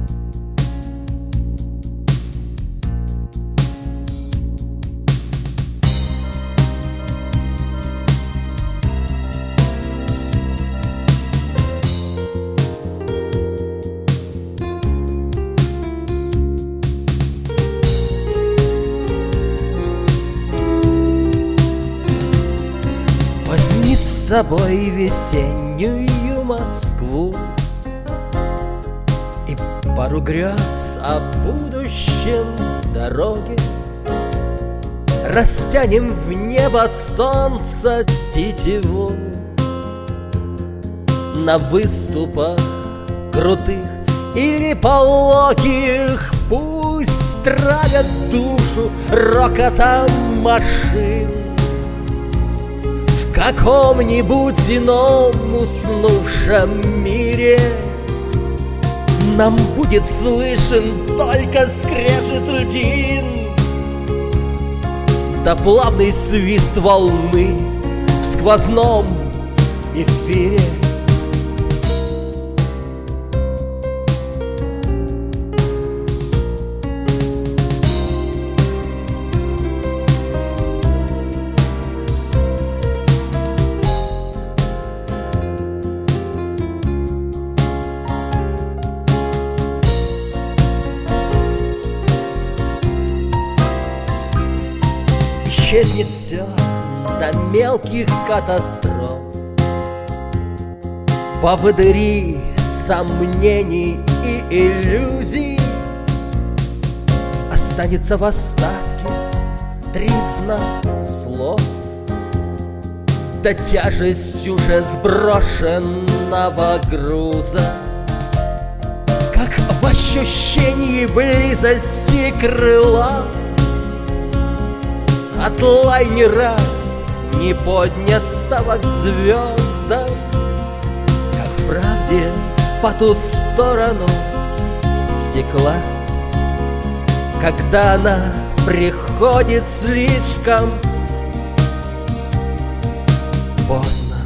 Возьми с собой весеннюю Москву и пару грез о будущем дороге. Растянем в небо солнца тетиву. На выступах крутых или пологих пусть травят душу рокотом машин. В каком-нибудь ином уснувшем мире нам будет слышен только скрежет льдин, да плавный свист волны в сквозном эфире. Исчезнет все до мелких катастроф, поводыри сомнений и иллюзий. Останется в остатке тризна слов, да тяжесть уже сброшенного груза, как в ощущении близости крыла от лайнера, не поднятого к звездам, как в правде по ту сторону стекла, когда она приходит слишком поздно.